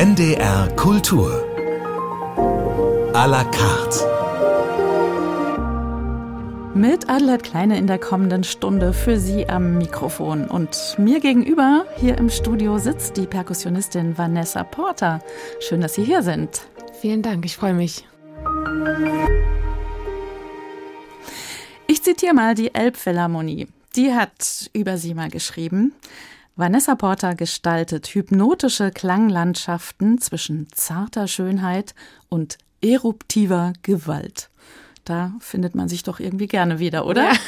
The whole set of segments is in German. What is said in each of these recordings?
NDR Kultur à la carte. Mit Adelheid Kleine in der kommenden Stunde für Sie am Mikrofon. Und mir gegenüber hier im Studio sitzt die Perkussionistin Vanessa Porter. Schön, dass Sie hier sind. Vielen Dank, ich freue mich. Ich zitiere mal die Elbphilharmonie. Die hat über Sie mal geschrieben: Vanessa Porter gestaltet hypnotische Klanglandschaften zwischen zarter Schönheit und eruptiver Gewalt. Da findet man sich doch irgendwie gerne wieder, oder? Ja.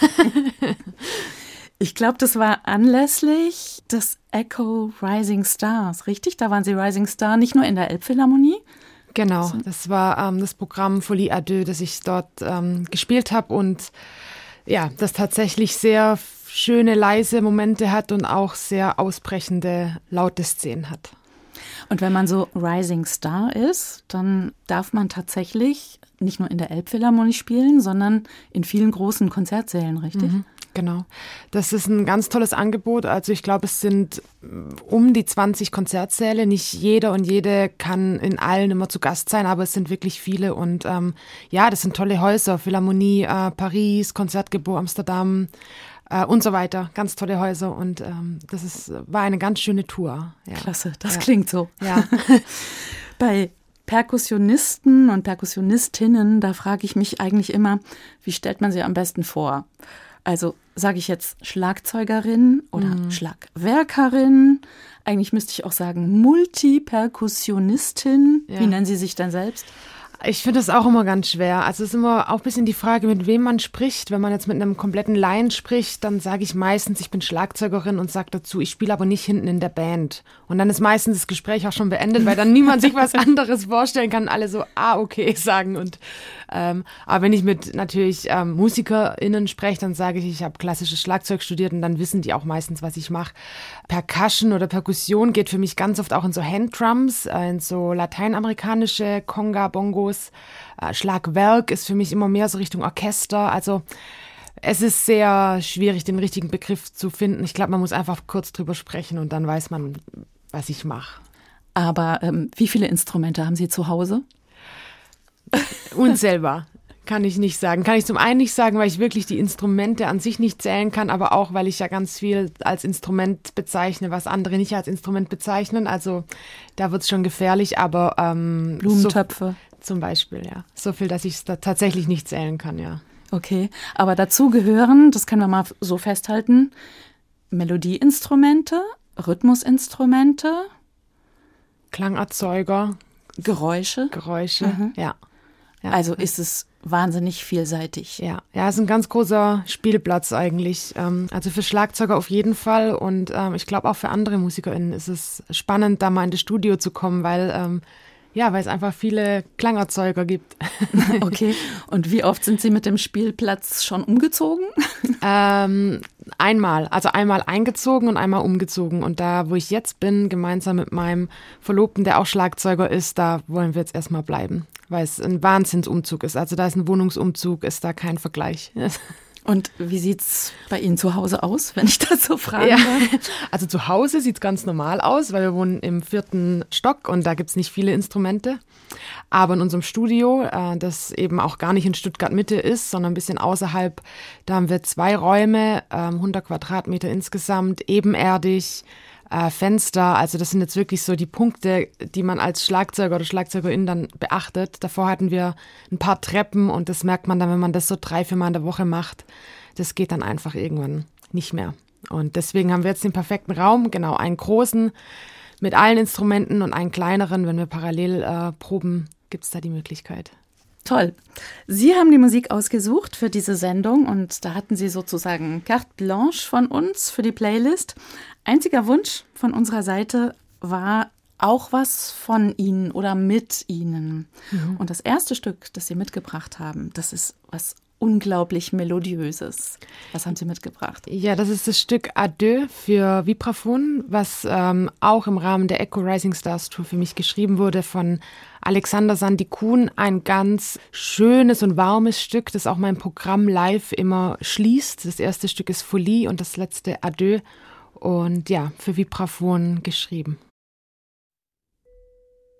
Ich glaube, das war anlässlich des Echo Rising Stars, richtig? Da waren Sie Rising Star, nicht nur in der Elbphilharmonie? Genau, das war das Programm Folie à Deux, das ich dort gespielt habe und ja, das tatsächlich sehr schöne, leise Momente hat und auch sehr ausbrechende, laute Szenen hat. Und wenn man so Rising Star ist, dann darf man tatsächlich nicht nur in der Elbphilharmonie spielen, sondern in vielen großen Konzertsälen, richtig? Genau. Das ist ein ganz tolles Angebot. Also ich glaube, es sind um die 20 Konzertsäle. Nicht jeder und jede kann in allen immer zu Gast sein, aber es sind wirklich viele. Und ja, das sind tolle Häuser. Philharmonie, Paris, Concertgebouw Amsterdam und so weiter. Ganz tolle Häuser. Und war eine ganz schöne Tour. Ja. Klasse, das klingt so. Ja. Bei Perkussionisten und Perkussionistinnen, da frage ich mich eigentlich immer, wie stellt man sie am besten vor? Also sage ich jetzt Schlagzeugerin oder Schlagwerkerin? Eigentlich müsste ich auch sagen Multiperkussionistin. Ja. Wie nennen Sie sich denn selbst? Ich finde das auch immer ganz schwer. Also es ist immer auch ein bisschen die Frage, mit wem man spricht. Wenn man jetzt mit einem kompletten Laien spricht, dann sage ich meistens, ich bin Schlagzeugerin und sage dazu, ich spiele aber nicht hinten in der Band. Und dann ist meistens das Gespräch auch schon beendet, weil dann niemand sich was anderes vorstellen kann, alle so, okay sagen. Und aber wenn ich mit natürlich MusikerInnen spreche, dann sage ich habe klassisches Schlagzeug studiert und dann wissen die auch meistens, was ich mache. Percussion oder Perkussion geht für mich ganz oft auch in so Handdrums, in so lateinamerikanische Conga, Bongos. Schlagwerk ist für mich immer mehr so Richtung Orchester. Also es ist sehr schwierig, den richtigen Begriff zu finden. Ich glaube, man muss einfach kurz drüber sprechen und dann weiß man, was ich mache. Aber wie viele Instrumente haben Sie zu Hause? Unzählbar, kann ich nicht sagen. Kann ich zum einen nicht sagen, weil ich wirklich die Instrumente an sich nicht zählen kann, aber auch, weil ich ja ganz viel als Instrument bezeichne, was andere nicht als Instrument bezeichnen. Also da wird es schon gefährlich, aber Blumentöpfe. Zum Beispiel, ja. So viel, dass ich es da tatsächlich nicht zählen kann, ja. Okay, aber dazu gehören, das können wir mal so festhalten, Melodieinstrumente, Rhythmusinstrumente, Klangerzeuger, Geräusche, ja. Also ist es wahnsinnig vielseitig. Ja, es ist ein ganz großer Spielplatz eigentlich. Also für Schlagzeuger auf jeden Fall und ich glaube auch für andere MusikerInnen ist es spannend, da mal in das Studio zu kommen, weil es einfach viele Klangerzeuger gibt. Und wie oft sind Sie mit dem Spielplatz schon umgezogen? Einmal eingezogen und einmal umgezogen. Und da, wo ich jetzt bin, gemeinsam mit meinem Verlobten, der auch Schlagzeuger ist, da wollen wir jetzt erstmal bleiben, weil es ein Wahnsinnsumzug ist. Also da ist ein Wohnungsumzug, ist da kein Vergleich. Und wie sieht's bei Ihnen zu Hause aus, wenn ich das so fragen darf? Also zu Hause sieht's ganz normal aus, weil wir wohnen im 4. Stock und da gibt's nicht viele Instrumente. Aber in unserem Studio, das eben auch gar nicht in Stuttgart Mitte ist, sondern ein bisschen außerhalb, da haben wir 2 Räume, 100 Quadratmeter insgesamt, ebenerdig, Fenster. Also das sind jetzt wirklich so die Punkte, die man als Schlagzeuger oder Schlagzeugerin dann beachtet. Davor hatten wir ein paar Treppen und das merkt man dann, wenn man das so 3-4 Mal in der Woche macht. Das geht dann einfach irgendwann nicht mehr. Und deswegen haben wir jetzt den perfekten Raum, genau, einen großen mit allen Instrumenten und einen kleineren. Wenn wir parallel proben, gibt es da die Möglichkeit. Toll. Sie haben die Musik ausgesucht für diese Sendung und da hatten Sie sozusagen carte blanche von uns für die Playlist. Einziger Wunsch von unserer Seite war auch was von Ihnen oder mit Ihnen. Und das erste Stück, das Sie mitgebracht haben, das ist was unglaublich Melodiöses. Was haben Sie mitgebracht? Ja, das ist das Stück Adieu für Vibraphon, was auch im Rahmen der Echo Rising Stars Tour für mich geschrieben wurde von Alexander Sandikun. Ein ganz schönes und warmes Stück, das auch mein Programm live immer schließt. Das erste Stück ist Folie und das letzte Adieu. Und ja, für Vibraphon geschrieben.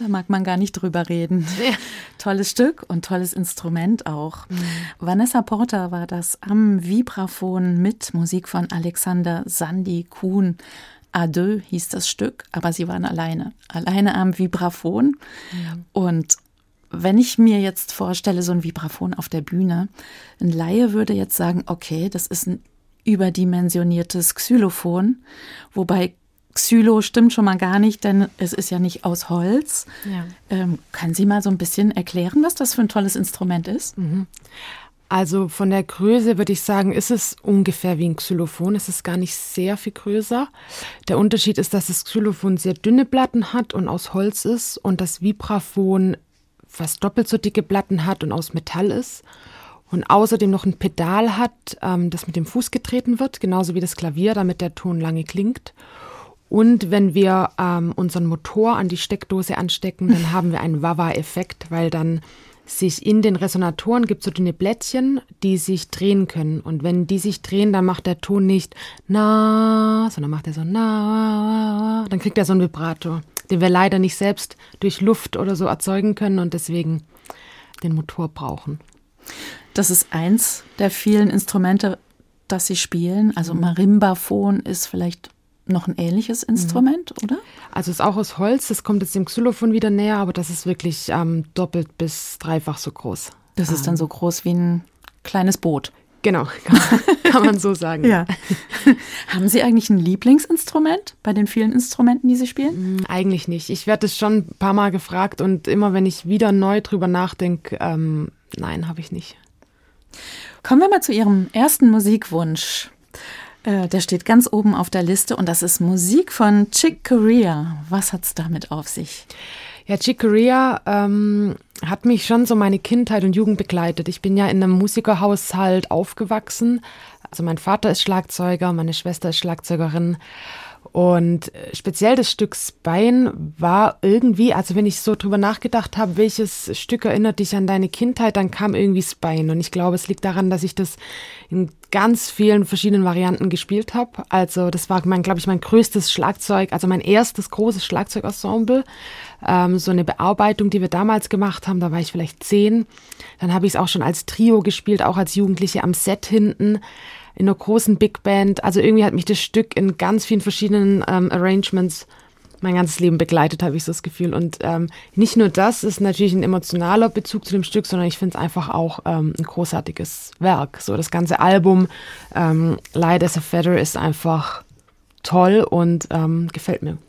Da mag man gar nicht drüber reden. Ja. Tolles Stück und tolles Instrument auch. Vanessa Porter war das am Vibraphon mit Musik von Alexander Sandy Kuhn. À deux hieß das Stück, aber sie waren alleine am Vibraphon. Und wenn ich mir jetzt vorstelle, so ein Vibraphon auf der Bühne, ein Laie würde jetzt sagen, okay, das ist ein überdimensioniertes Xylophon, wobei Xylo stimmt schon mal gar nicht, denn es ist ja nicht aus Holz. Ja. Können Sie mal so ein bisschen erklären, was das für ein tolles Instrument ist? Also von der Größe würde ich sagen, ist es ungefähr wie ein Xylophon. Es ist gar nicht sehr viel größer. Der Unterschied ist, dass das Xylophon sehr dünne Platten hat und aus Holz ist und das Vibraphon fast doppelt so dicke Platten hat und aus Metall ist. Und außerdem noch ein Pedal hat, das mit dem Fuß getreten wird, genauso wie das Klavier, damit der Ton lange klingt. Und wenn wir unseren Motor an die Steckdose anstecken, dann haben wir einen Wah-Wah-Effekt, weil dann sich in den Resonatoren gibt es so dünne Blättchen, die sich drehen können. Und wenn die sich drehen, dann macht der Ton nicht na, sondern macht er so na, dann kriegt er so einen Vibrator, den wir leider nicht selbst durch Luft oder so erzeugen können und deswegen den Motor brauchen. Das ist eins der vielen Instrumente, das Sie spielen. Also Marimbaphon ist vielleicht noch ein ähnliches Instrument, oder? Also es ist auch aus Holz, das kommt jetzt dem Xylophon wieder näher, aber das ist wirklich doppelt bis dreifach so groß. Das ist dann so groß wie ein kleines Boot. Genau, kann man so sagen. Ja. Haben Sie eigentlich ein Lieblingsinstrument bei den vielen Instrumenten, die Sie spielen? Eigentlich nicht. Ich werde es schon ein paar Mal gefragt und immer, wenn ich wieder neu drüber nachdenke, nein, habe ich nicht. Kommen wir mal zu Ihrem ersten Musikwunsch. Der steht ganz oben auf der Liste und das ist Musik von Chick Corea. Was hat's damit auf sich? Ja, Chick Corea hat mich schon so meine Kindheit und Jugend begleitet. Ich bin ja in einem Musikerhaushalt aufgewachsen. Also mein Vater ist Schlagzeuger, meine Schwester ist Schlagzeugerin. Und speziell das Stück Spine war irgendwie, also wenn ich so drüber nachgedacht habe, welches Stück erinnert dich an deine Kindheit, dann kam irgendwie Spine. Und ich glaube, es liegt daran, dass ich das in ganz vielen verschiedenen Varianten gespielt habe. Also das war, mein größtes Schlagzeug, also mein erstes großes Schlagzeugensemble. So eine Bearbeitung, die wir damals gemacht haben, da war ich vielleicht 10. Dann habe ich es auch schon als Trio gespielt, auch als Jugendliche am Set hinten. In einer großen Big Band. Also irgendwie hat mich das Stück in ganz vielen verschiedenen Arrangements mein ganzes Leben begleitet, habe ich so das Gefühl. Und nicht nur das ist natürlich ein emotionaler Bezug zu dem Stück, sondern ich finde es einfach auch ein großartiges Werk. So das ganze Album Light as a Feather ist einfach toll und gefällt mir.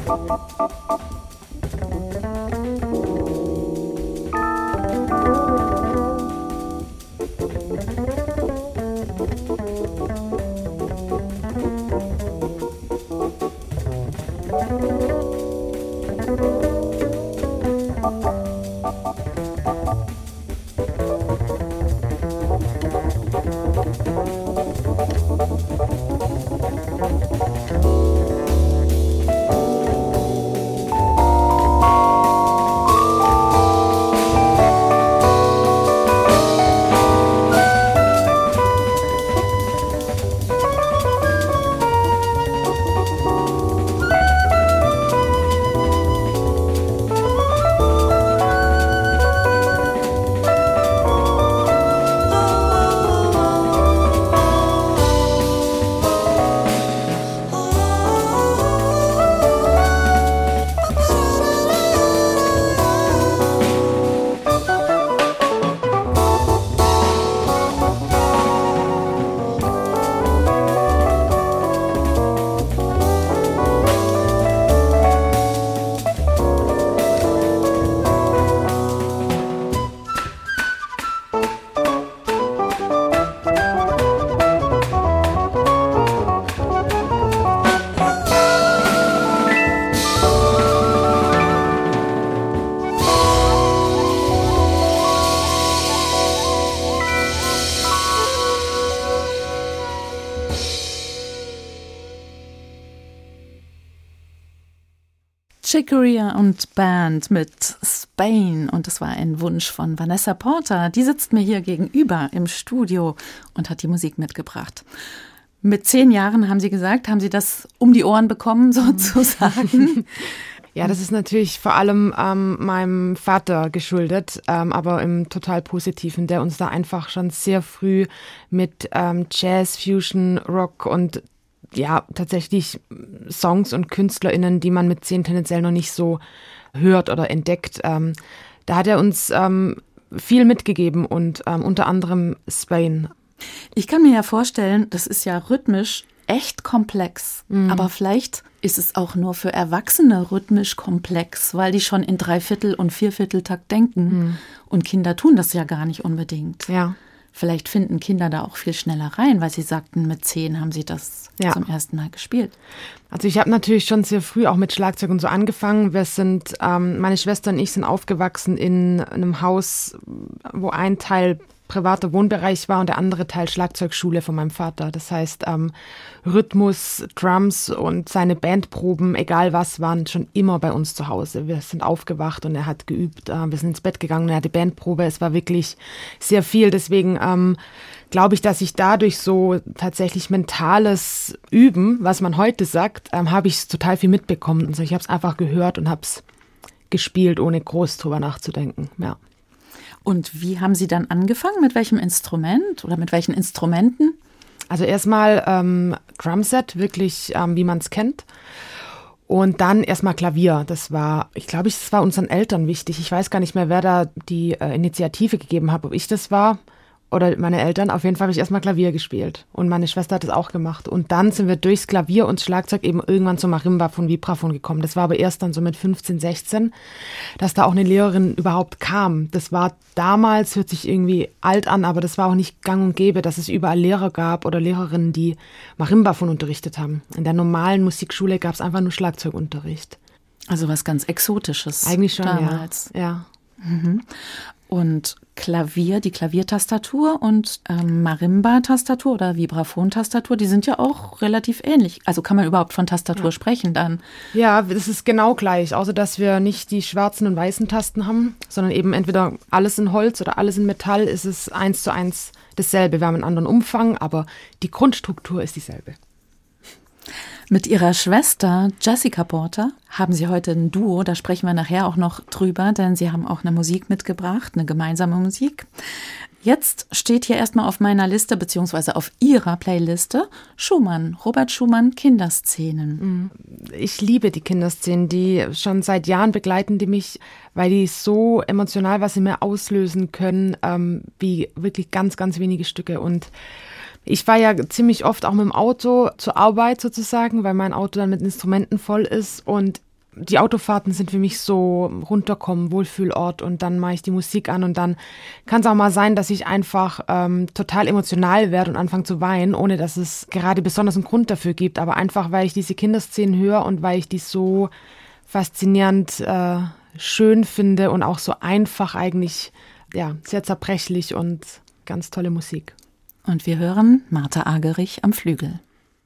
Chick Corea und Band mit Spain, und das war ein Wunsch von Vanessa Porter. Die sitzt mir hier gegenüber im Studio und hat die Musik mitgebracht. Mit 10 Jahren, haben Sie gesagt, haben Sie das um die Ohren bekommen sozusagen? Ja, das ist natürlich vor allem meinem Vater geschuldet, aber im total Positiven, der uns da einfach schon sehr früh mit Jazz, Fusion, Rock und ja, tatsächlich Songs und KünstlerInnen, die man mit 10 tendenziell noch nicht so hört oder entdeckt. Da hat er uns viel mitgegeben und unter anderem Spain. Ich kann mir ja vorstellen, das ist ja rhythmisch echt komplex, aber vielleicht ist es auch nur für Erwachsene rhythmisch komplex, weil die schon in 3/4 und 4/4-Takt denken und Kinder tun das ja gar nicht unbedingt. Ja. Vielleicht finden Kinder da auch viel schneller rein, weil Sie sagten, mit 10 haben Sie das zum ersten Mal gespielt. Also ich habe natürlich schon sehr früh auch mit Schlagzeug und so angefangen. Wir sind, meine Schwester und ich sind aufgewachsen in einem Haus, wo ein Teil privater Wohnbereich war und der andere Teil Schlagzeugschule von meinem Vater. Das heißt, Rhythmus, Drums und seine Bandproben, egal was, waren schon immer bei uns zu Hause. Wir sind aufgewacht und er hat geübt. Wir sind ins Bett gegangen und er hatte Bandprobe. Es war wirklich sehr viel. Deswegen glaube ich, dass ich dadurch so tatsächlich mentales Üben, was man heute sagt, habe ich total viel mitbekommen. Also ich habe es einfach gehört und habe es gespielt, ohne groß drüber nachzudenken. Ja. Und wie haben Sie dann angefangen? Mit welchem Instrument oder mit welchen Instrumenten? Also erstmal Drumset, wirklich wie man es kennt. Und dann erstmal Klavier. Das war, das war unseren Eltern wichtig. Ich weiß gar nicht mehr, wer da die Initiative gegeben hat, ob ich das war oder meine Eltern. Auf jeden Fall habe ich erstmal Klavier gespielt. Und meine Schwester hat das auch gemacht. Und dann sind wir durchs Klavier und Schlagzeug eben irgendwann zum Marimba von Vibraphon gekommen. Das war aber erst dann so mit 15, 16, dass da auch eine Lehrerin überhaupt kam. Das war damals, hört sich irgendwie alt an, aber das war auch nicht gang und gäbe, dass es überall Lehrer gab oder Lehrerinnen, die Marimbaphon unterrichtet haben. In der normalen Musikschule gab es einfach nur Schlagzeugunterricht. Also was ganz Exotisches. Eigentlich schon, damals. Ja. Mhm. Und Klavier, die Klaviertastatur und Marimba-Tastatur oder Vibraphon-Tastatur, die sind ja auch relativ ähnlich. Also kann man überhaupt von Tastatur sprechen dann? Ja, das ist genau gleich, außer dass wir nicht die schwarzen und weißen Tasten haben, sondern eben entweder alles in Holz oder alles in Metall, ist es 1:1 dasselbe. Wir haben einen anderen Umfang, aber die Grundstruktur ist dieselbe. Mit Ihrer Schwester Jessica Porter haben Sie heute ein Duo, da sprechen wir nachher auch noch drüber, denn Sie haben auch eine Musik mitgebracht, eine gemeinsame Musik. Jetzt steht hier erstmal auf meiner Liste, beziehungsweise auf Ihrer Playliste, Schumann, Robert Schumann, Kinderszenen. Ich liebe die Kinderszenen, die schon seit Jahren begleiten die mich, weil die so emotional was in mir auslösen können, wie wirklich ganz, ganz wenige Stücke. Und ich fahre ja ziemlich oft auch mit dem Auto zur Arbeit sozusagen, weil mein Auto dann mit Instrumenten voll ist. Und die Autofahrten sind für mich so runterkommen, Wohlfühlort und dann mache ich die Musik an und dann kann es auch mal sein, dass ich einfach total emotional werde und anfange zu weinen, ohne dass es gerade besonders einen Grund dafür gibt, aber einfach, weil ich diese Kinderszenen höre und weil ich die so faszinierend schön finde und auch so einfach eigentlich, ja, sehr zerbrechlich und ganz tolle Musik. Und wir hören Martha Agerich am Flügel.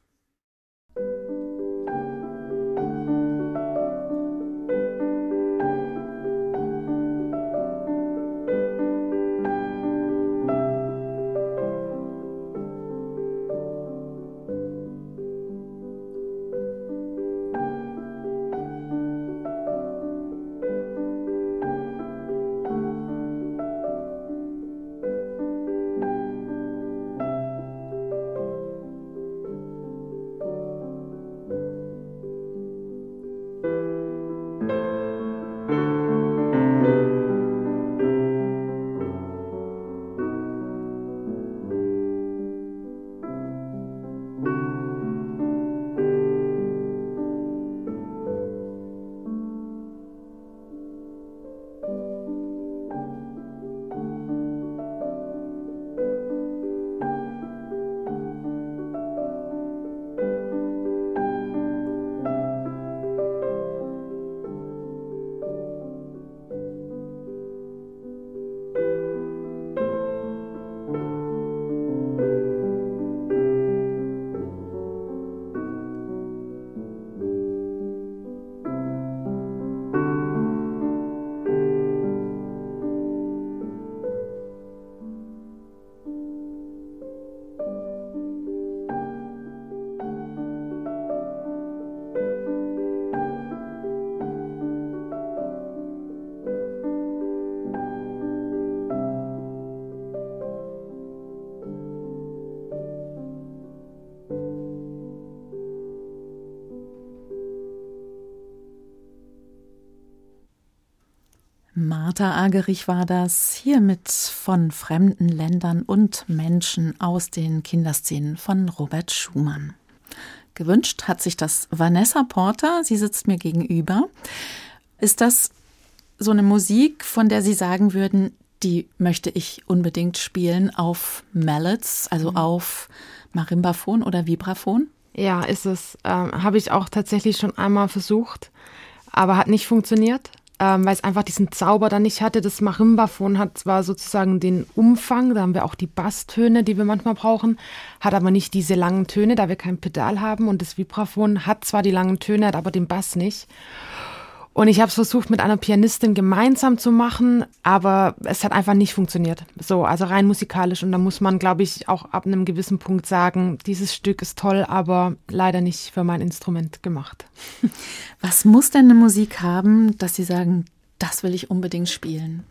Martha Agerich war das, hier mit von fremden Ländern und Menschen aus den Kinderszenen von Robert Schumann. Gewünscht hat sich das Vanessa Porter, sie sitzt mir gegenüber. Ist das so eine Musik, von der Sie sagen würden, die möchte ich unbedingt spielen auf Mallets, also auf Marimbaphon oder Vibraphon? Ja, ist es. Habe ich auch tatsächlich schon einmal versucht, aber hat nicht funktioniert. Weil es einfach diesen Zauber dann nicht hatte. Das Marimbaphon hat zwar sozusagen den Umfang, da haben wir auch die Basstöne, die wir manchmal brauchen, hat aber nicht diese langen Töne, da wir kein Pedal haben. Und das Vibraphon hat zwar die langen Töne, hat aber den Bass nicht. Und ich habe es versucht, mit einer Pianistin gemeinsam zu machen, aber es hat einfach nicht funktioniert. So, also rein musikalisch. Und da muss man, glaube ich, auch ab einem gewissen Punkt sagen, dieses Stück ist toll, aber leider nicht für mein Instrument gemacht. Was muss denn eine Musik haben, dass Sie sagen, das will ich unbedingt spielen?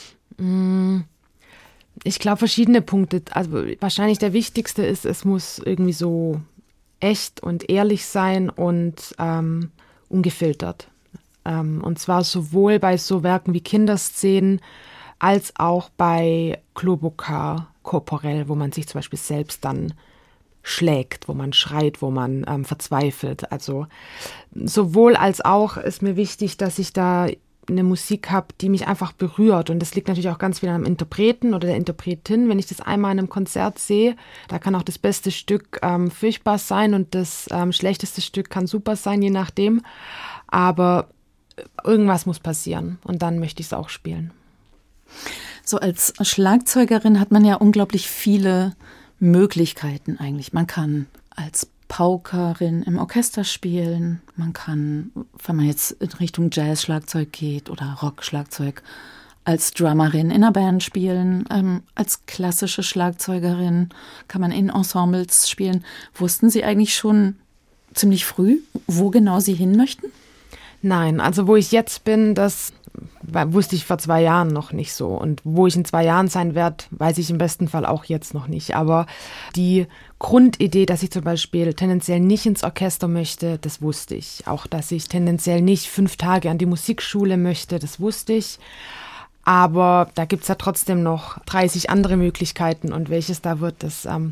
Ich glaube, verschiedene Punkte. Also wahrscheinlich der wichtigste ist, es muss irgendwie so echt und ehrlich sein und ungefiltert. Und zwar sowohl bei so Werken wie Kinderszenen als auch bei Claude Bocard korporell, wo man sich zum Beispiel selbst dann schlägt, wo man schreit, wo man verzweifelt. Also sowohl als auch ist mir wichtig, dass ich da eine Musik habe, die mich einfach berührt. Und das liegt natürlich auch ganz viel am Interpreten oder der Interpretin. Wenn ich das einmal in einem Konzert sehe, da kann auch das beste Stück furchtbar sein und das schlechteste Stück kann super sein, je nachdem. Aber irgendwas muss passieren und dann möchte ich es auch spielen. So als Schlagzeugerin hat man ja unglaublich viele Möglichkeiten eigentlich. Man kann als Paukerin im Orchester spielen, man kann, wenn man jetzt in Richtung Jazz-Schlagzeug geht oder Rock-Schlagzeug, als Drummerin in einer Band spielen, als klassische Schlagzeugerin kann man in Ensembles spielen. Wussten Sie eigentlich schon ziemlich früh, wo genau Sie hin möchten? Nein, also wo ich jetzt bin, das wusste ich vor 2 Jahren noch nicht so. Und wo ich in 2 Jahren sein werde, weiß ich im besten Fall auch jetzt noch nicht. Aber die Grundidee, dass ich zum Beispiel tendenziell nicht ins Orchester möchte, das wusste ich. Auch, dass ich tendenziell nicht 5 Tage an die Musikschule möchte, das wusste ich. Aber da gibt es ja trotzdem noch 30 andere Möglichkeiten. Und welches da wird, das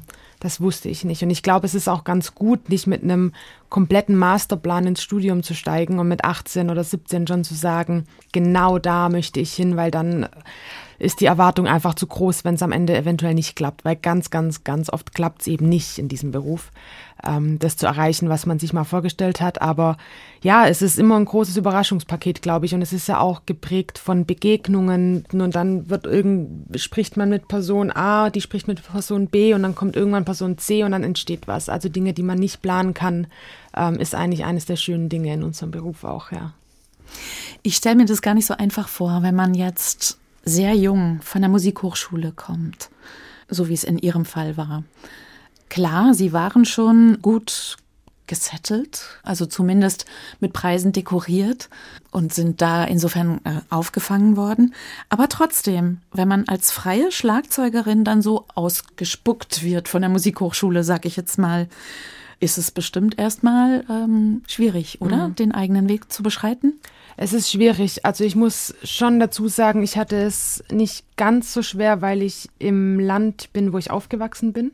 Das wusste ich nicht. Und ich glaube, es ist auch ganz gut, nicht mit einem kompletten Masterplan ins Studium zu steigen und mit 18 oder 17 schon zu sagen, genau da möchte ich hin, weil dann ist die Erwartung einfach zu groß, wenn es am Ende eventuell nicht klappt. Weil ganz, ganz, ganz oft klappt es eben nicht in diesem Beruf, das zu erreichen, was man sich mal vorgestellt hat. Aber ja, es ist immer ein großes Überraschungspaket, glaube ich. Und es ist ja auch geprägt von Begegnungen. Und dann spricht man mit Person A, die spricht mit Person B und dann kommt irgendwann Person C und dann entsteht was. Also Dinge, die man nicht planen kann, ist eigentlich eines der schönen Dinge in unserem Beruf auch, ja. Ich stelle mir das gar nicht so einfach vor, wenn man jetzt sehr jung von der Musikhochschule kommt, so wie es in Ihrem Fall war. Klar, Sie waren schon gut gesettelt, also zumindest mit Preisen dekoriert und sind da insofern aufgefangen worden. Aber trotzdem, wenn man als freie Schlagzeugerin dann so ausgespuckt wird von der Musikhochschule, sag ich jetzt mal, ist es bestimmt erstmal schwierig, oder? Den eigenen Weg zu beschreiten? Es ist schwierig. Also ich muss schon dazu sagen, ich hatte es nicht ganz so schwer, weil ich im Land bin, wo ich aufgewachsen bin.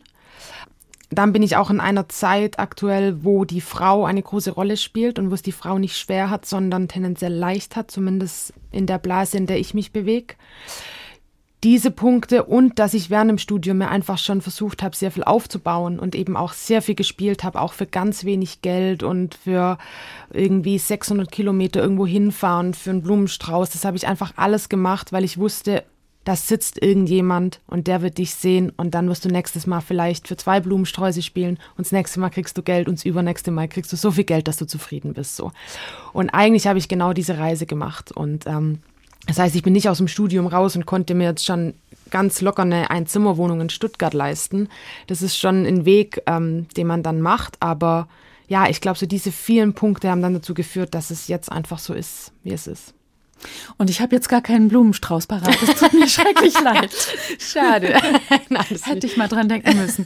Dann bin ich auch in einer Zeit aktuell, wo die Frau eine große Rolle spielt und wo es die Frau nicht schwer hat, sondern tendenziell leicht hat, zumindest in der Blase, in der ich mich bewege. Diese Punkte und dass ich während dem Studium mir einfach schon versucht habe, sehr viel aufzubauen und eben auch sehr viel gespielt habe, auch für ganz wenig Geld und für irgendwie 600 Kilometer irgendwo hinfahren für einen Blumenstrauß. Das habe ich einfach alles gemacht, weil ich wusste, da sitzt irgendjemand und der wird dich sehen und dann wirst du nächstes Mal vielleicht für 2 Blumensträuße spielen und das nächste Mal kriegst du Geld und das übernächste Mal kriegst du so viel Geld, dass du zufrieden bist. So. Und eigentlich habe ich genau diese Reise gemacht und das heißt, ich bin nicht aus dem Studium raus und konnte mir jetzt schon ganz locker eine Einzimmerwohnung in Stuttgart leisten. Das ist schon ein Weg, den man dann macht. Aber ja, ich glaube, so diese vielen Punkte haben dann dazu geführt, dass es jetzt einfach so ist, wie es ist. Und ich habe jetzt gar keinen Blumenstrauß parat. Das tut mir schrecklich leid. Schade. Nein, das hätte ich mal dran denken müssen.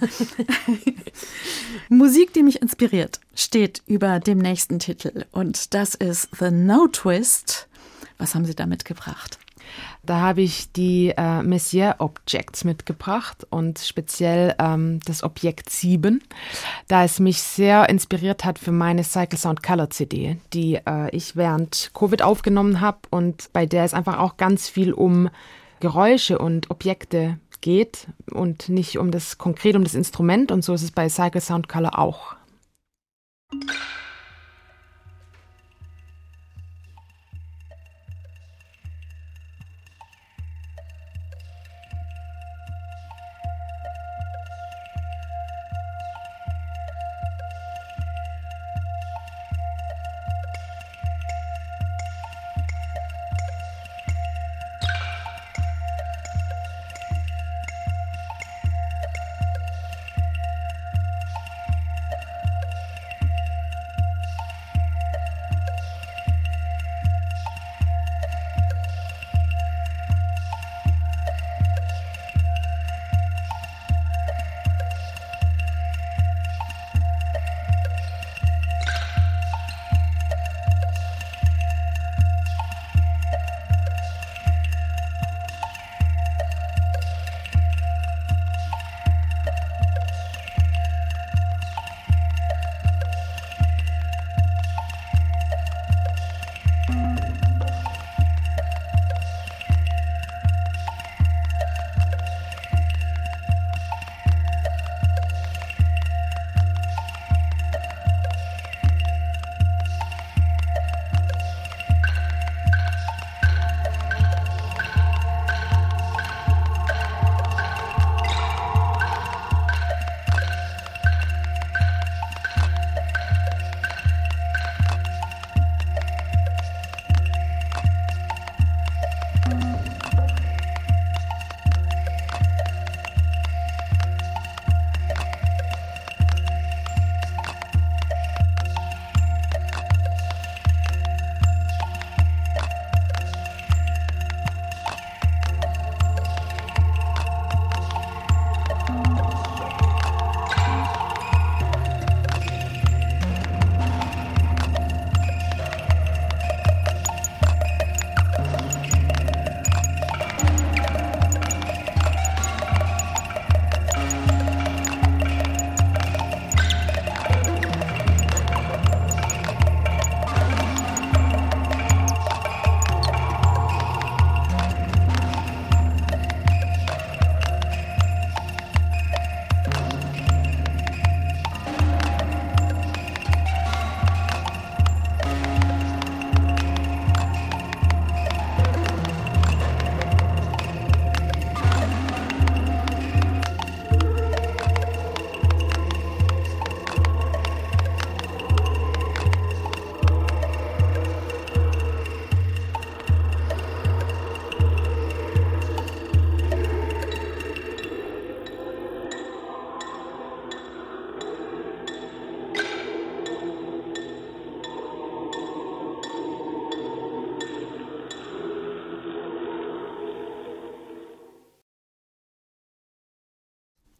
Musik, die mich inspiriert, steht über dem nächsten Titel. Und das ist The No Twist. Was haben Sie da mitgebracht? Da habe ich die Messier Objects mitgebracht und speziell das Objekt 7, da es mich sehr inspiriert hat für meine Cycle Sound Color CD, die ich während Covid aufgenommen habe und bei der es einfach auch ganz viel um Geräusche und Objekte geht und nicht konkret um das Instrument, und so ist es bei Cycle Sound Color auch.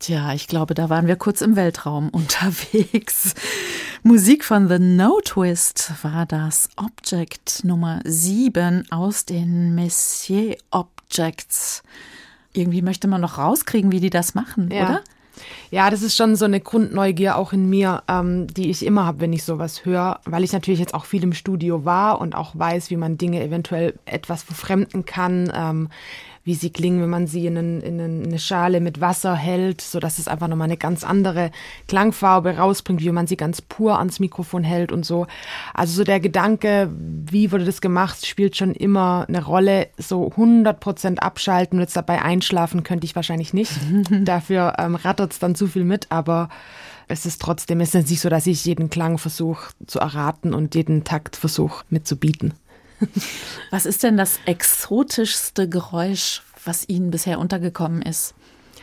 Tja, ich glaube, da waren wir kurz im Weltraum unterwegs. Musik von The No Twist war das, Object Nummer 7 aus den Messier Objects. Irgendwie möchte man noch rauskriegen, wie die das machen, oder? Ja, das ist schon so eine Grundneugier auch in mir, die ich immer habe, wenn ich sowas höre, weil ich natürlich jetzt auch viel im Studio war und auch weiß, wie man Dinge eventuell etwas verfremden kann, wie sie klingen, wenn man sie in eine Schale mit Wasser hält, sodass es einfach nochmal eine ganz andere Klangfarbe rausbringt, wie man sie ganz pur ans Mikrofon hält und so. Also so der Gedanke, wie wurde das gemacht, spielt schon immer eine Rolle. So 100% abschalten und jetzt dabei einschlafen könnte ich wahrscheinlich nicht. Dafür rattert es dann zu viel mit, aber es ist nicht so, dass ich jeden Klang versuche zu erraten und jeden Takt versuche mitzubieten. Was ist denn das exotischste Geräusch, was Ihnen bisher untergekommen ist?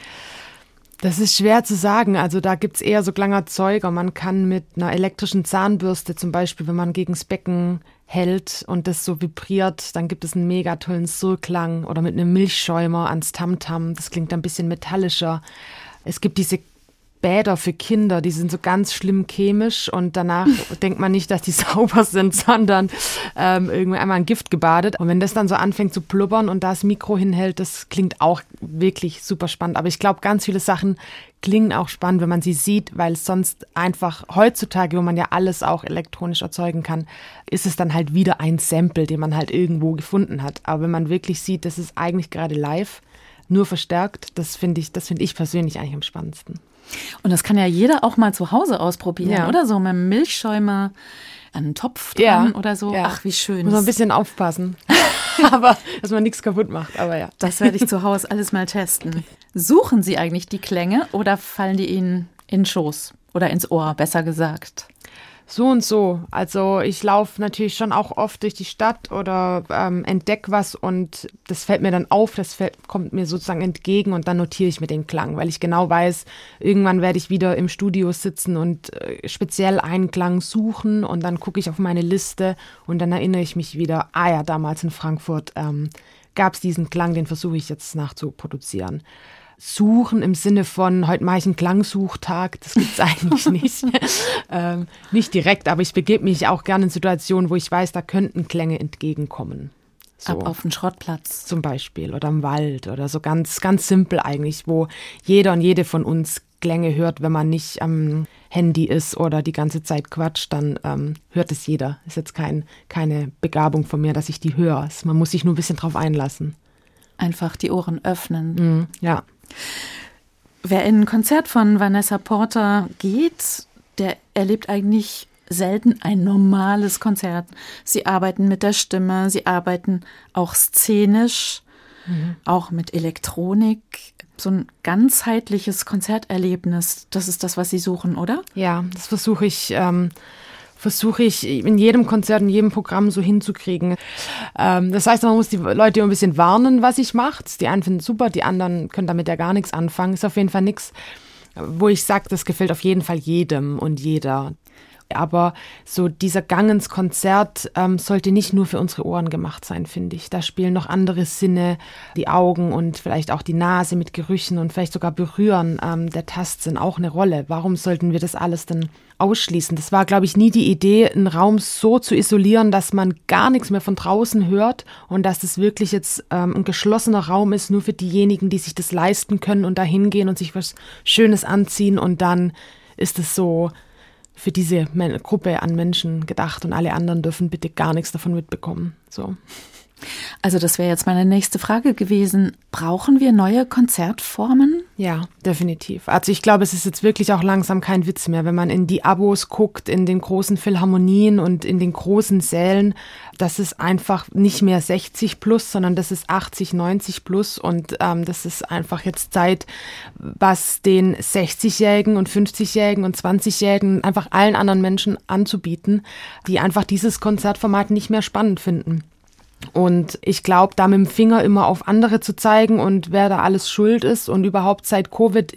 Das ist schwer zu sagen. Also da gibt es eher so Klangerzeuger. Man kann mit einer elektrischen Zahnbürste zum Beispiel, wenn man gegens Becken hält und das so vibriert, dann gibt es einen mega tollen Surklang. Oder mit einem Milchschäumer ans Tamtam. Das klingt ein bisschen metallischer. Es gibt diese Bäder für Kinder, die sind so ganz schlimm chemisch und danach denkt man nicht, dass die sauber sind, sondern irgendwie einmal in Gift gebadet. Und wenn das dann so anfängt zu blubbern und da das Mikro hinhält, das klingt auch wirklich super spannend. Aber ich glaube, ganz viele Sachen klingen auch spannend, wenn man sie sieht, weil es sonst einfach heutzutage, wo man ja alles auch elektronisch erzeugen kann, ist es dann halt wieder ein Sample, den man halt irgendwo gefunden hat. Aber wenn man wirklich sieht, das ist eigentlich gerade live, nur verstärkt, das finde ich persönlich eigentlich am spannendsten. Und das kann ja jeder auch mal zu Hause ausprobieren, oder? So mit einem Milchschäumer, einen Topf dran oder so. Ja. Ach, wie schön. Muss man ein bisschen aufpassen, aber dass man nichts kaputt macht. Aber ja. Das werde ich zu Hause alles mal testen. Suchen Sie eigentlich die Klänge oder fallen die Ihnen in den Schoß oder ins Ohr, besser gesagt? So und so. Also ich laufe natürlich schon auch oft durch die Stadt oder entdecke was und das fällt mir dann auf, kommt mir sozusagen entgegen und dann notiere ich mir den Klang, weil ich genau weiß, irgendwann werde ich wieder im Studio sitzen und speziell einen Klang suchen und dann gucke ich auf meine Liste und dann erinnere ich mich wieder, damals in Frankfurt gab es diesen Klang, den versuche ich jetzt nachzuproduzieren. Suchen im Sinne von, heute mache ich einen Klangsuchtag, das gibt es eigentlich nicht. Nicht direkt, aber ich begebe mich auch gerne in Situationen, wo ich weiß, da könnten Klänge entgegenkommen. So. Ab auf den Schrottplatz. Zum Beispiel oder im Wald oder so ganz, ganz simpel eigentlich, wo jeder und jede von uns Klänge hört, wenn man nicht am Handy ist oder die ganze Zeit quatscht, dann hört es jeder. Ist jetzt keine Begabung von mir, dass ich die höre. Man muss sich nur ein bisschen drauf einlassen. Einfach die Ohren öffnen. Ja. Wer in ein Konzert von Vanessa Porter geht, der erlebt eigentlich selten ein normales Konzert. Sie arbeiten mit der Stimme, sie arbeiten auch szenisch, auch mit Elektronik. So ein ganzheitliches Konzerterlebnis, das ist das, was Sie suchen, oder? Ja, das versuche ich in jedem Konzert, in jedem Programm so hinzukriegen. Das heißt, man muss die Leute ein bisschen warnen, was ich mache. Die einen finden es super, die anderen können damit ja gar nichts anfangen. Ist auf jeden Fall nichts, wo ich sage, das gefällt auf jeden Fall jedem und jeder. Aber so dieser Gang ins Konzert sollte nicht nur für unsere Ohren gemacht sein, finde ich. Da spielen noch andere Sinne, die Augen und vielleicht auch die Nase mit Gerüchen und vielleicht sogar Berühren der Tastsinn auch eine Rolle. Warum sollten wir das alles denn ausschließen? Das war, glaube ich, nie die Idee, einen Raum so zu isolieren, dass man gar nichts mehr von draußen hört und dass das wirklich jetzt ein geschlossener Raum ist, nur für diejenigen, die sich das leisten können und da hingehen und sich was Schönes anziehen und dann ist es so für diese Gruppe an Menschen gedacht und alle anderen dürfen bitte gar nichts davon mitbekommen. So. Also das wäre jetzt meine nächste Frage gewesen. Brauchen wir neue Konzertformen? Ja, definitiv. Also ich glaube, es ist jetzt wirklich auch langsam kein Witz mehr, wenn man in die Abos guckt, in den großen Philharmonien und in den großen Sälen. Das ist einfach nicht mehr 60 plus, sondern das ist 80, 90 plus und das ist einfach jetzt Zeit, was den 60-Jährigen und 50-Jährigen und 20-Jährigen einfach allen anderen Menschen anzubieten, die einfach dieses Konzertformat nicht mehr spannend finden. Und ich glaube, da mit dem Finger immer auf andere zu zeigen und wer da alles schuld ist und überhaupt seit Covid ja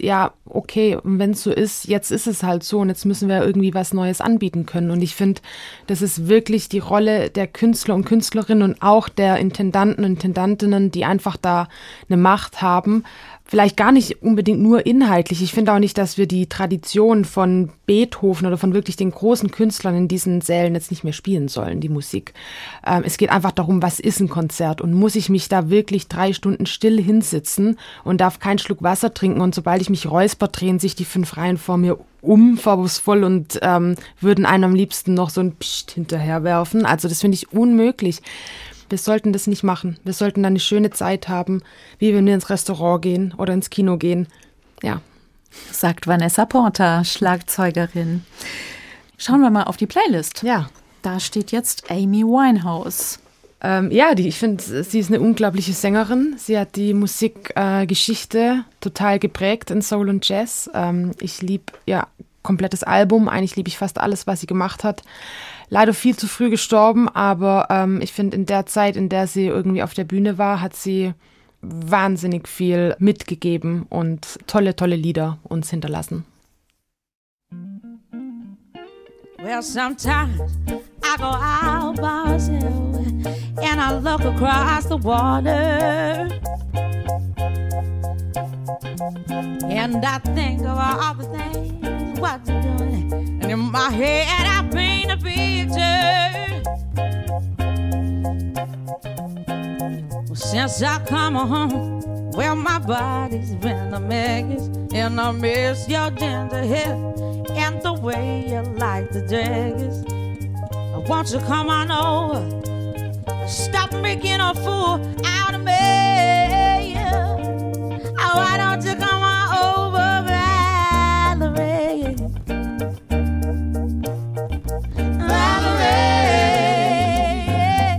okay, und wenn es so ist, jetzt ist es halt so und jetzt müssen wir irgendwie was Neues anbieten können. Und ich finde, das ist wirklich die Rolle der Künstler und Künstlerinnen und auch der Intendanten und Intendantinnen, die einfach da eine Macht haben. Vielleicht gar nicht unbedingt nur inhaltlich. Ich finde auch nicht, dass wir die Tradition von Beethoven oder von wirklich den großen Künstlern in diesen Sälen jetzt nicht mehr spielen sollen, die Musik. Es geht einfach darum, was ist ein Konzert und muss ich mich da wirklich 3 Stunden still hinsitzen und darf keinen Schluck Wasser trinken und sobald ich mich räusper, drehen sich die 5 Reihen vor mir vorwurfsvoll und würden einem am liebsten noch so ein Psst hinterher werfen. Also das finde ich unmöglich. Wir sollten das nicht machen. Wir sollten dann eine schöne Zeit haben, wie wenn wir ins Restaurant gehen oder ins Kino gehen. Ja. Sagt Vanessa Porter, Schlagzeugerin. Schauen wir mal auf die Playlist. Ja. Da steht jetzt Amy Winehouse. Ich finde, sie ist eine unglaubliche Sängerin. Sie hat die Musikgeschichte total geprägt in Soul und Jazz. Ich liebe ihr komplettes Album. Eigentlich liebe ich fast alles, was sie gemacht hat. Leider viel zu früh gestorben, aber ich finde, in der Zeit, in der sie irgendwie auf der Bühne war, hat sie wahnsinnig viel mitgegeben und tolle, tolle Lieder uns hinterlassen. Well, sometimes I go out by myself and I look across the water and I think of all the things what you're doing, and in my head I paint a picture. Well, since I come home, well, my body's been a mess, and I miss your ginger hair and the way you like the dress. Won't you come on over? Stop making a fool out of me. Oh, why don't you come on over, Valerie? Valerie,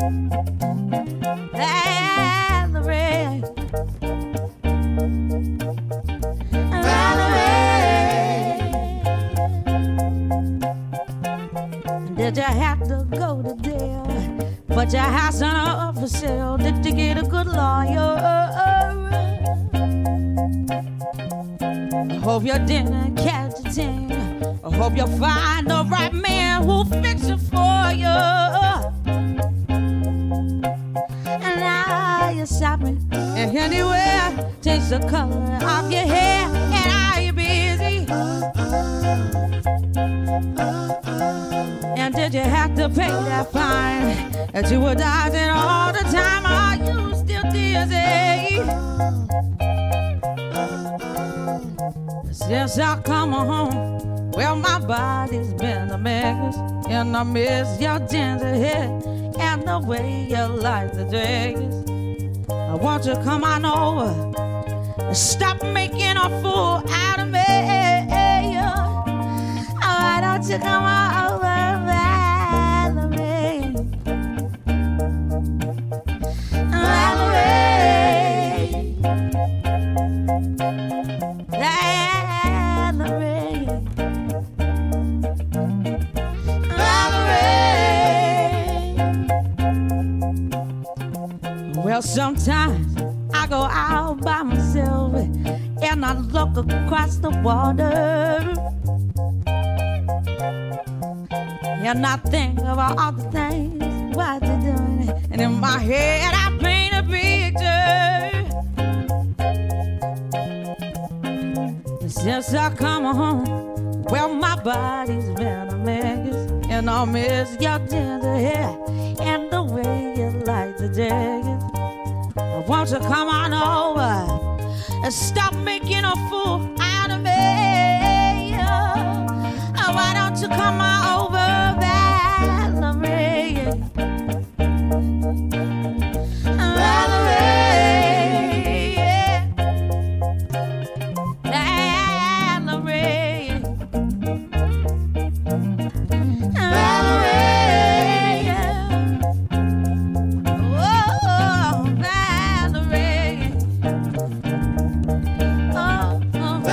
Valerie, Valerie. Did you have to go to jail? But your house ain't up for sale. Did you get a good lawyer? I hope you didn't catch a thing. I hope you'll find the right man who'll fix it for you. And now you're shopping and anywhere, change the color of your hair. And are you busy? And did you have to pay that fine that you were dodging all the time? Are you still dizzy? Since I come home, well, my body's been a mess, and I miss your ginger hair and the way you like the dress. I want you to come on over and stop making a fool out of me. Why don't you come on over, Valerie? Valerie, Valerie, Valerie. Well, sometimes I go out by myself and I look across the water. And I think of all the things what you're doing, and in my head I paint a picture. Since I come home, well, my body's been a mess, and I miss your ginger hair and the way you like the dress. Won't you come on over and stop making a fool out of me? Why don't you come on over, Valerie? Valerie, Valerie, Valerie, oh, Valerie, oh, Valerie.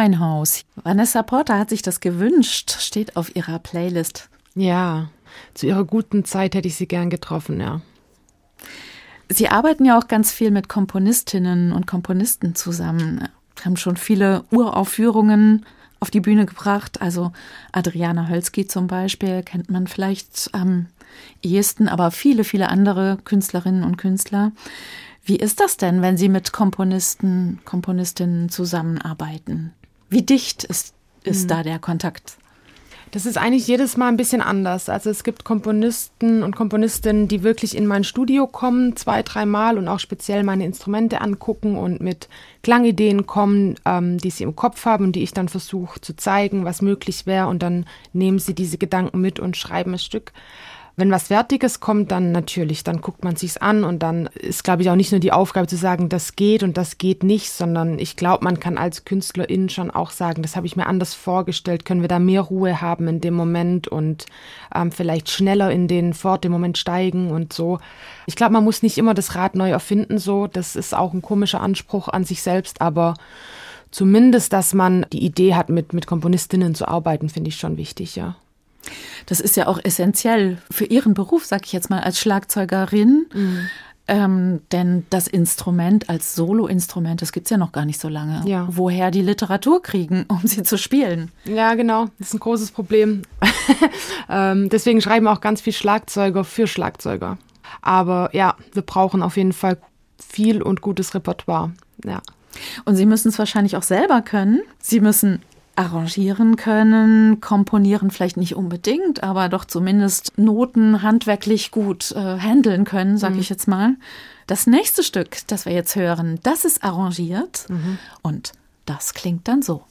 Winehouse. Vanessa Porter hat sich das gewünscht, steht auf ihrer Playlist. Ja, zu ihrer guten Zeit hätte ich sie gern getroffen, ja. Sie arbeiten ja auch ganz viel mit Komponistinnen und Komponisten zusammen. Haben schon viele Uraufführungen auf die Bühne gebracht. Also Adriana Hölzky zum Beispiel kennt man vielleicht am ehesten, aber viele, viele andere Künstlerinnen und Künstler. Wie ist das denn, wenn Sie mit Komponistinnen zusammenarbeiten? Wie dicht ist da der Kontakt? Das ist eigentlich jedes Mal ein bisschen anders. Also es gibt Komponisten und Komponistinnen, die wirklich in mein Studio kommen, 2-3 Mal und auch speziell meine Instrumente angucken und mit Klangideen kommen, die sie im Kopf haben und die ich dann versuche zu zeigen, was möglich wäre. Und dann nehmen sie diese Gedanken mit und schreiben ein Stück. Wenn was Fertiges kommt, dann natürlich, dann guckt man sich's an und dann ist, glaube ich, auch nicht nur die Aufgabe zu sagen, das geht und das geht nicht, sondern ich glaube, man kann als Künstlerin schon auch sagen, das habe ich mir anders vorgestellt, können wir da mehr Ruhe haben in dem Moment und vielleicht schneller in den Fort im Moment steigen und so. Ich glaube, man muss nicht immer das Rad neu erfinden, so, das ist auch ein komischer Anspruch an sich selbst, aber zumindest, dass man die Idee hat, mit Komponistinnen zu arbeiten, finde ich schon wichtig, ja. Das ist ja auch essentiell für Ihren Beruf, sag ich jetzt mal, als Schlagzeugerin. Denn das Instrument als Soloinstrument, das gibt's ja noch gar nicht so lange. Ja. Woher die Literatur kriegen, um sie zu spielen? Ja, genau. Das ist ein großes Problem. Deswegen schreiben auch ganz viel Schlagzeuger für Schlagzeuger. Aber ja, wir brauchen auf jeden Fall viel und gutes Repertoire. Ja. Und Sie müssen es wahrscheinlich auch selber können. Sie müssen arrangieren können, komponieren vielleicht nicht unbedingt, aber doch zumindest Noten handwerklich gut handeln können, sag ich jetzt mal. Das nächste Stück, das wir jetzt hören, das ist arrangiert und das klingt dann so.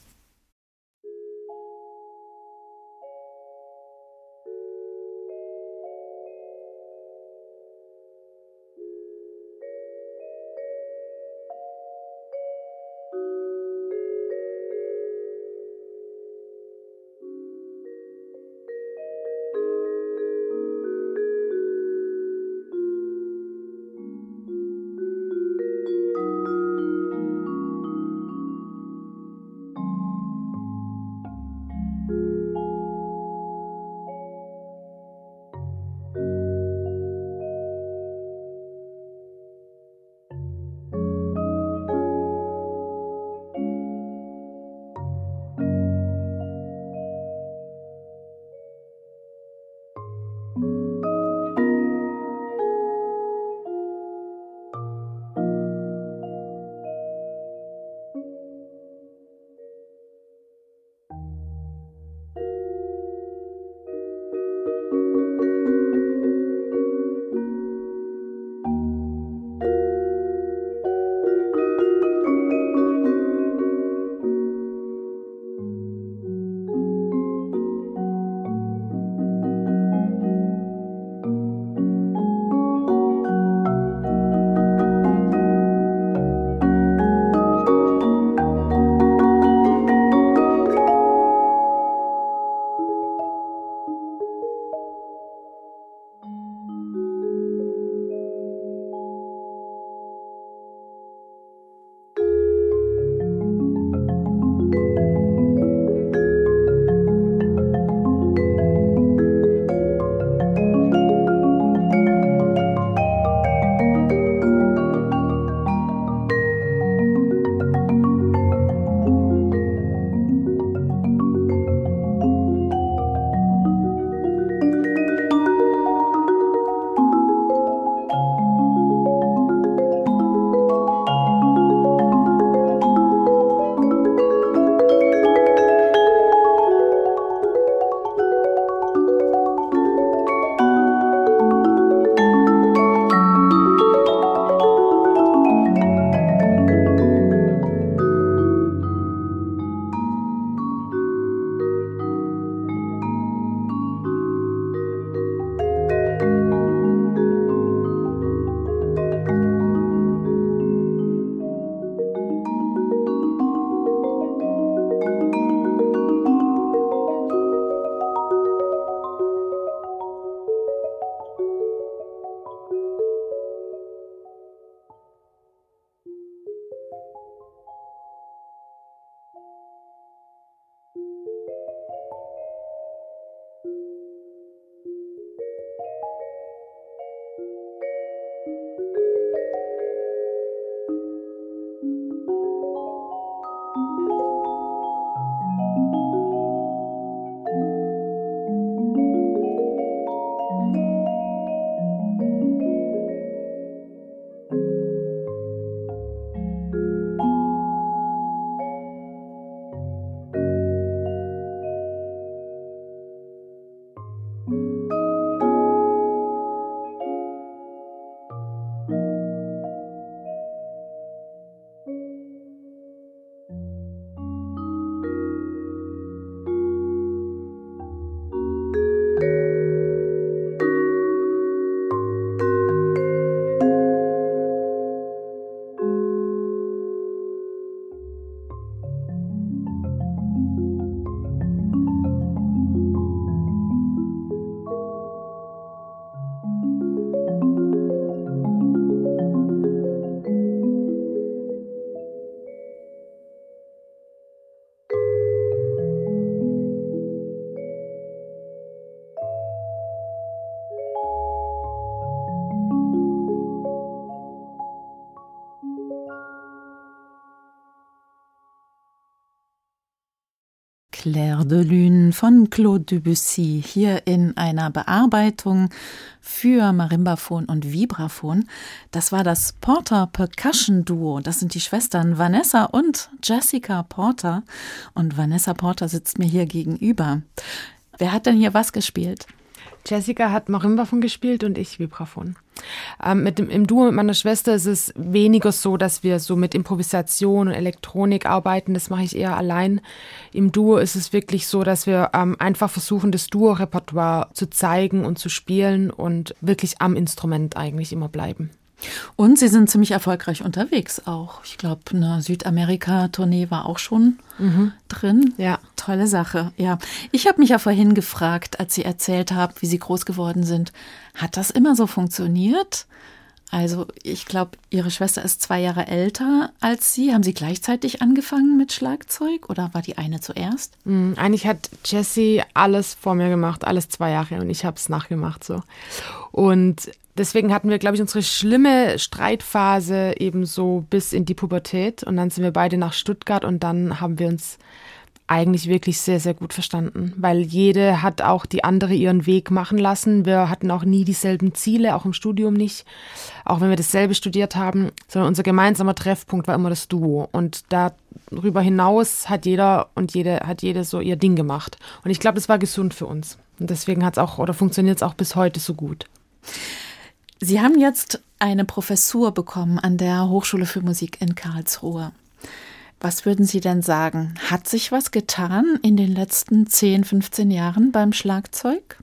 Clair de Lune von Claude Debussy hier in einer Bearbeitung für Marimbaphon und Vibraphon. Das war das Porter Percussion Duo. Das sind die Schwestern Vanessa und Jessica Porter. Und Vanessa Porter sitzt mir hier gegenüber. Wer hat denn hier was gespielt? Jessica hat Marimbaphon gespielt und ich Vibraphon. Im Duo mit meiner Schwester ist es weniger so, dass wir so mit Improvisation und Elektronik arbeiten. Das mache ich eher allein. Im Duo ist es wirklich so, dass wir einfach versuchen, das Duo-Repertoire zu zeigen und zu spielen und wirklich am Instrument eigentlich immer bleiben. Und Sie sind ziemlich erfolgreich unterwegs auch. Ich glaube, eine Südamerika-Tournee war auch schon drin. Ja. Tolle Sache, ja. Ich habe mich ja vorhin gefragt, als Sie erzählt haben, wie Sie groß geworden sind, hat das immer so funktioniert? Also ich glaube, Ihre Schwester ist 2 Jahre älter als Sie. Haben Sie gleichzeitig angefangen mit Schlagzeug oder war die eine zuerst? Eigentlich hat Jessie alles vor mir gemacht, alles 2 Jahre und ich habe es nachgemacht so. Und deswegen hatten wir, glaube ich, unsere schlimme Streitphase eben so bis in die Pubertät und dann sind wir beide nach Stuttgart und dann haben wir uns eigentlich wirklich sehr, sehr gut verstanden, weil jede hat auch die andere ihren Weg machen lassen. Wir hatten auch nie dieselben Ziele, auch im Studium nicht, auch wenn wir dasselbe studiert haben, sondern unser gemeinsamer Treffpunkt war immer das Duo und darüber hinaus hat jede so ihr Ding gemacht und ich glaube, das war gesund für uns und deswegen funktioniert es auch bis heute so gut. Sie haben jetzt eine Professur bekommen an der Hochschule für Musik in Karlsruhe. Was würden Sie denn sagen? Hat sich was getan in den letzten 10, 15 Jahren beim Schlagzeug?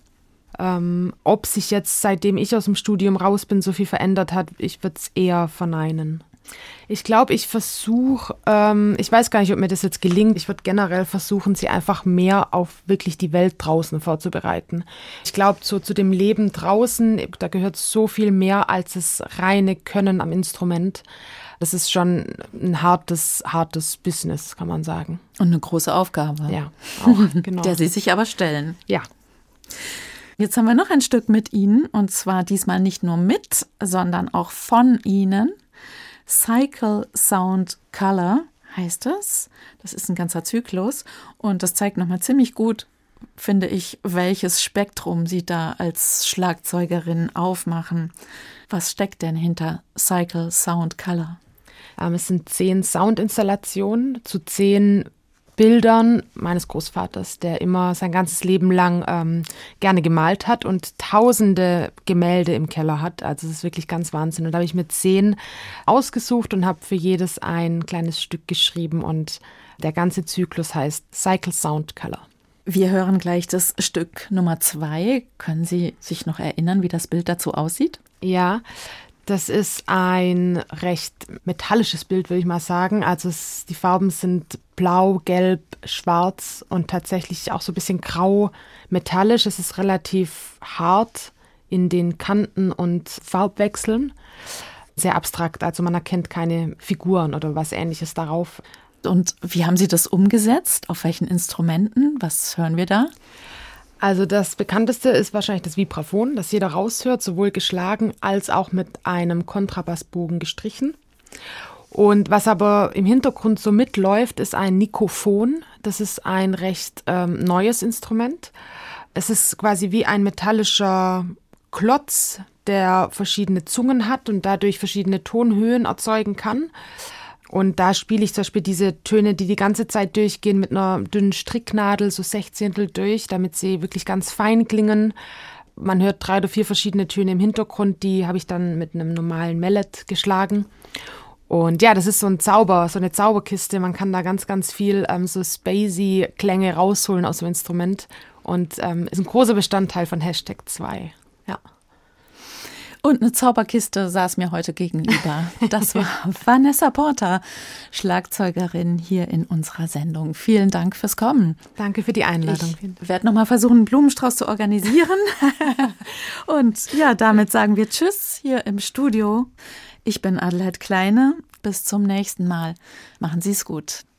Ob sich jetzt, seitdem ich aus dem Studium raus bin, so viel verändert hat, ich würde es eher verneinen. Ich glaube, ich versuche, ich weiß gar nicht, ob mir das jetzt gelingt, ich würde generell versuchen, sie einfach mehr auf wirklich die Welt draußen vorzubereiten. Ich glaube, so zu dem Leben draußen, da gehört so viel mehr als das reine Können am Instrument. Das ist schon ein hartes Business, kann man sagen. Und eine große Aufgabe. Ja, auch, genau. Der Sie sich aber stellen. Ja. Jetzt haben wir noch ein Stück mit Ihnen und zwar diesmal nicht nur mit, sondern auch von Ihnen. Cycle, Sound, Color heißt es. Das ist ein ganzer Zyklus und das zeigt nochmal ziemlich gut, finde ich, welches Spektrum Sie da als Schlagzeugerin aufmachen. Was steckt denn hinter Cycle, Sound, Color? Es sind 10 Soundinstallationen zu 10 Bildern meines Großvaters, der immer sein ganzes Leben lang gerne gemalt hat und tausende Gemälde im Keller hat. Also es ist wirklich ganz Wahnsinn. Und da habe ich mir 10 ausgesucht und habe für jedes ein kleines Stück geschrieben. Und der ganze Zyklus heißt Cycle, Sound, Color. Wir hören gleich das Stück Nummer 2. Können Sie sich noch erinnern, wie das Bild dazu aussieht? Ja, das ist ein recht metallisches Bild, würde ich mal sagen. Also die Farben sind blau, gelb, schwarz und tatsächlich auch so ein bisschen grau metallisch. Es ist relativ hart in den Kanten und Farbwechseln. Sehr abstrakt, also man erkennt keine Figuren oder was Ähnliches darauf. Und wie haben Sie das umgesetzt? Auf welchen Instrumenten? Was hören wir da? Also das bekannteste ist wahrscheinlich das Vibraphon, das jeder raushört, sowohl geschlagen als auch mit einem Kontrabassbogen gestrichen. Und was aber im Hintergrund so mitläuft, ist ein Nikophon. Das ist ein recht neues Instrument. Es ist quasi wie ein metallischer Klotz, der verschiedene Zungen hat und dadurch verschiedene Tonhöhen erzeugen kann. Und da spiele ich zum Beispiel diese Töne, die ganze Zeit durchgehen, mit einer dünnen Stricknadel, so 16 durch, damit sie wirklich ganz fein klingen. Man hört 3 oder 4 verschiedene Töne im Hintergrund, die habe ich dann mit einem normalen Mallet geschlagen. Und ja, das ist so eine Zauberkiste. Man kann da ganz, ganz viel so spacey Klänge rausholen aus dem Instrument und ist ein großer Bestandteil von #2. Ja. Und eine Zauberkiste saß mir heute gegenüber. Das war Vanessa Porter, Schlagzeugerin hier in unserer Sendung. Vielen Dank fürs Kommen. Danke für die Einladung. Ich werde nochmal versuchen, einen Blumenstrauß zu organisieren. Und ja, damit sagen wir Tschüss hier im Studio. Ich bin Adelheid Kleine. Bis zum nächsten Mal. Machen Sie es gut.